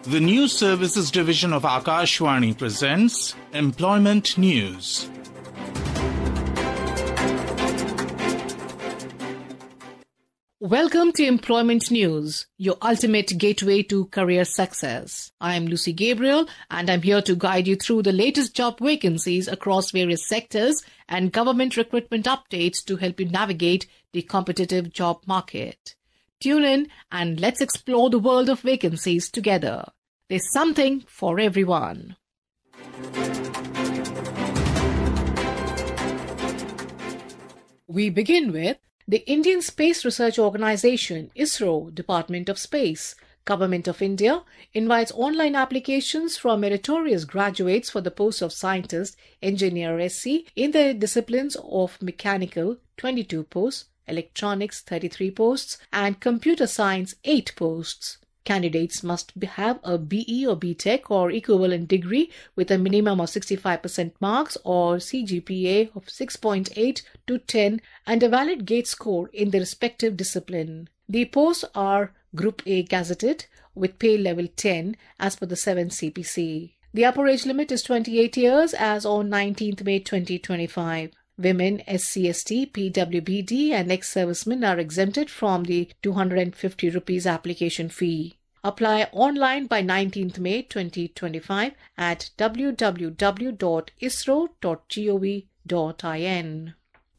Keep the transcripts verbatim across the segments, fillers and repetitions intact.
The News Services Division of Akashvani presents Employment News. Welcome to Employment News, your ultimate gateway to career success. I am Lucy Gabriel and I'm here to guide you through the latest job vacancies across various sectors and government recruitment updates to help you navigate the competitive job market. Tune in and let's explore the world of vacancies together. There's something for everyone. We begin with the Indian Space Research Organisation, ISRO, Department of Space, Government of India, invites online applications from meritorious graduates for the post of Scientist, Engineer S C in the disciplines of Mechanical, twenty-two posts, Electronics, thirty-three posts, and Computer Science, eight posts. Candidates must have a B E or B Tech or equivalent degree with a minimum of sixty-five percent marks or C G P A of six point eight to ten and a valid GATE score in the respective discipline. The posts are Group A gazetted with pay level ten as per the seven C P C. The upper age limit is twenty-eight years as on nineteenth May twenty twenty-five. Women, S C S T, P W B D and ex-servicemen are exempted from the two hundred fifty rupees application fee. Apply online by nineteenth May twenty twenty-five at w w w dot isro dot gov dot in.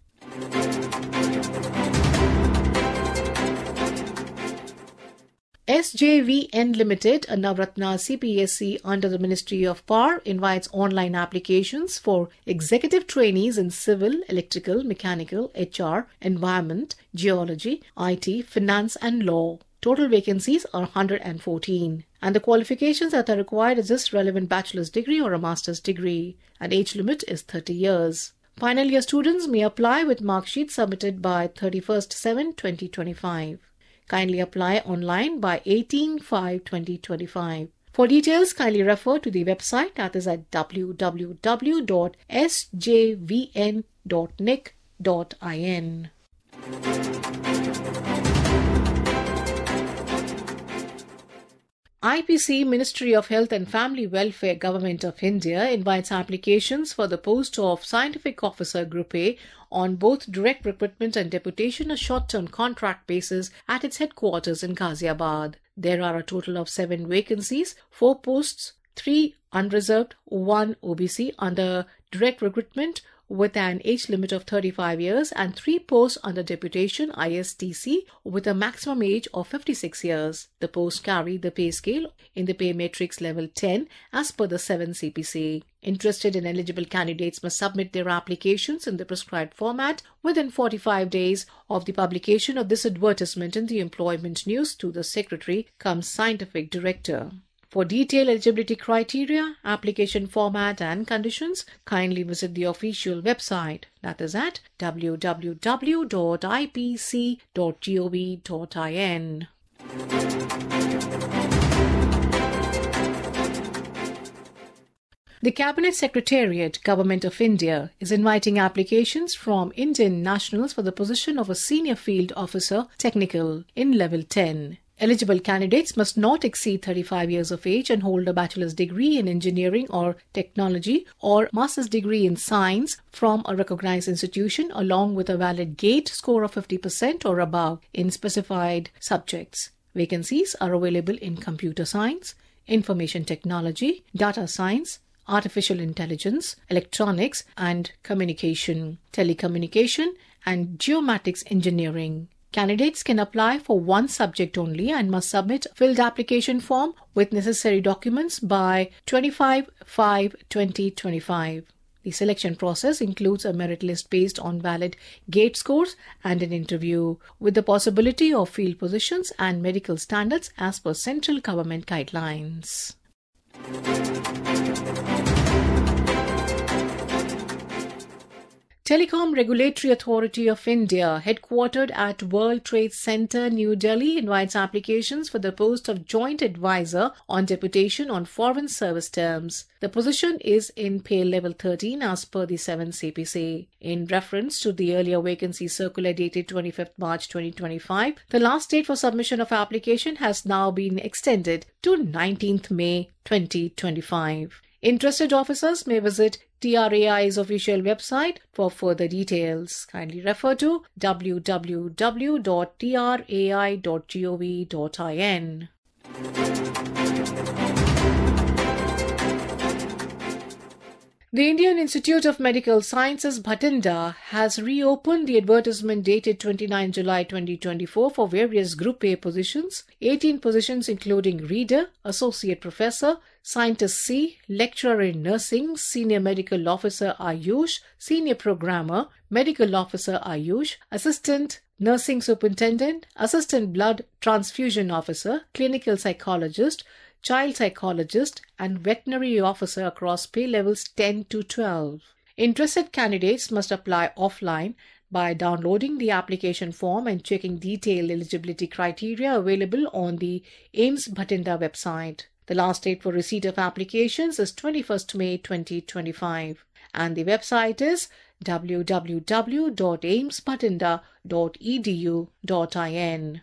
S J V N Limited, a Navratna C P S C under the Ministry of Power, invites online applications for executive trainees in civil, electrical, mechanical, H R, environment, geology, I T, finance and law. Total vacancies are one hundred fourteen. And the qualifications that are required is this relevant bachelor's degree or a master's degree. And age limit is thirty years. Final year students may apply with mark sheet submitted by thirty-first July twenty twenty-five. Kindly apply online by eighteenth May twenty twenty-five. For details, kindly refer to the website that is at w w w dot s j v n dot n i c dot in. I P C, Ministry of Health and Family Welfare, Government of India, invites applications for the post of Scientific Officer Group A on both direct recruitment and deputation, a short-term contract basis at its headquarters in Ghaziabad. There are a total of seven vacancies, four posts, three unreserved, one O B C under direct recruitment with an age limit of thirty-five years and three posts under deputation I S T C with a maximum age of fifty-six years. The posts carry the pay scale in the pay matrix level ten as per the seven C P C. Interested and eligible candidates must submit their applications in the prescribed format within forty-five days of the publication of this advertisement in the Employment News to the Secretary cum Scientific Director. For detailed eligibility criteria, application format and conditions, kindly visit the official website, that is at w w w dot i p c dot gov dot in. The Cabinet Secretariat, Government of India, is inviting applications from Indian nationals for the position of a Senior Field Officer Technical in Level ten. Eligible candidates must not exceed thirty-five years of age and hold a bachelor's degree in engineering or technology or master's degree in science from a recognized institution along with a valid GATE score of fifty percent or above in specified subjects. Vacancies are available in computer science, information technology, data science, artificial intelligence, electronics and communication, telecommunication and geomatics engineering. Candidates can apply for one subject only and must submit a filled application form with necessary documents by twenty-fifth May twenty twenty-five. The selection process includes a merit list based on valid GATE scores and an interview, with the possibility of field positions and medical standards as per central government guidelines. Telecom Regulatory Authority of India, headquartered at World Trade Center, New Delhi, invites applications for the post of Joint Advisor on Deputation on Foreign Service Terms. The position is in pay level thirteen as per the seventh C P C. In reference to the earlier vacancy circular dated twenty-fifth March twenty twenty-five, the last date for submission of application has now been extended to nineteenth May twenty twenty-five. Interested officers may visit T R A I's official website for further details. Kindly refer to w w w dot t r a i dot gov dot in. The Indian Institute of Medical Sciences, Bhatinda, has reopened the advertisement dated twenty-ninth July twenty twenty-four for various Group A positions, eighteen positions including Reader, Associate Professor, Scientist C, Lecturer in Nursing, Senior Medical Officer Ayush, Senior Programmer, Medical Officer Ayush, Assistant Nursing Superintendent, Assistant Blood Transfusion Officer, Clinical Psychologist, Child Psychologist and Veterinary Officer across pay levels ten to twelve. Interested candidates must apply offline by downloading the application form and checking detailed eligibility criteria available on the AIIMS Bhatinda website. The last date for receipt of applications is twenty-first May twenty twenty-five and the website is w w w dot aims bhatinda dot e d u dot in.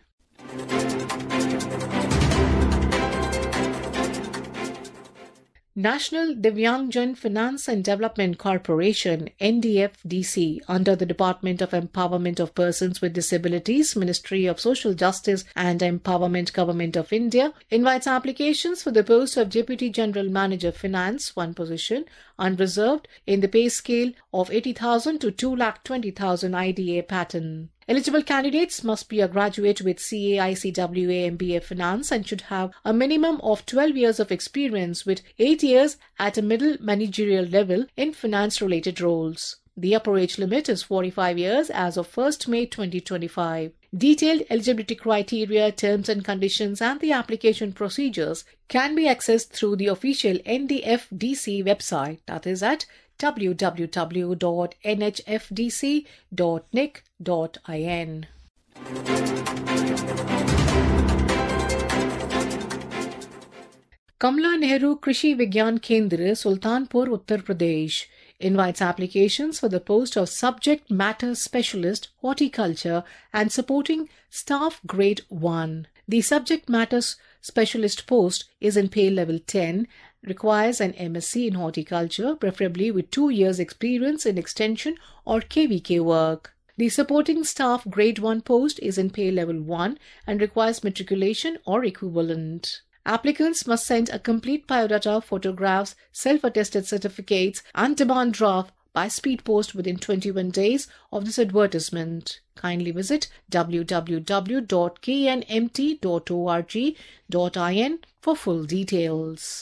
National Divyangjan Finance and Development Corporation, N D F D C, under the Department of Empowerment of Persons with Disabilities, Ministry of Social Justice and Empowerment, Government of India, invites applications for the post of Deputy General Manager Finance, one position, unreserved, in the pay scale of eighty thousand to two lakh twenty thousand I D A pattern. Eligible candidates must be a graduate with C A I C W A M B A Finance and should have a minimum of twelve years of experience with eight years at a middle managerial level in finance-related roles. The upper age limit is forty-five years as of first May twenty twenty-five. Detailed eligibility criteria, terms and conditions and the application procedures can be accessed through the official N D F D C website, that is at w w w dot n h f d c dot n i c dot in. Kamla Nehru Krishi Vigyan Kendra, Sultanpur, Uttar Pradesh, invites applications for the post of Subject Matter Specialist, Horticulture and Supporting Staff Grade one. The Subject Matter Specialist post is in pay level ten, requires an M S c in horticulture, preferably with two years experience in extension or K V K work. The Supporting Staff Grade one post is in pay level one and requires matriculation or equivalent. Applicants must send a complete biodata, photographs, self-attested certificates and demand draft by speed post within twenty-one days of this advertisement. Kindly visit w w w dot k n m t dot org dot in for full details.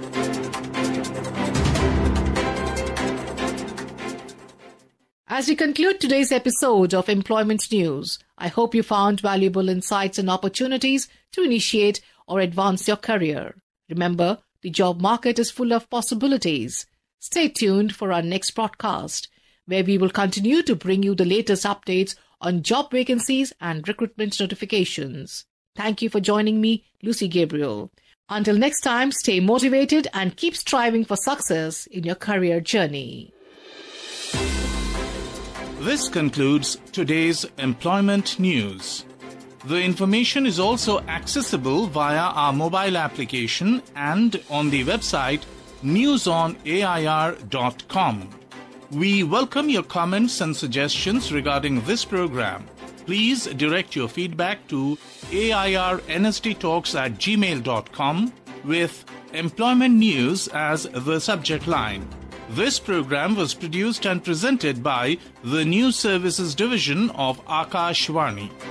As we conclude today's episode of Employment News, I hope you found valuable insights and opportunities to initiate or advance your career. Remember, the job market is full of possibilities. Stay tuned for our next broadcast, where we will continue to bring you the latest updates on job vacancies and recruitment notifications. Thank you for joining me, Lucy Gabriel. Until next time, stay motivated and keep striving for success in your career journey. This concludes today's Employment News. The information is also accessible via our mobile application and on the website news on a i r dot com. We welcome your comments and suggestions regarding this program. Please direct your feedback to a i r n s t talks at gmail dot com with Employment News as the subject line. This program was produced and presented by the News Services Division of Akashvani.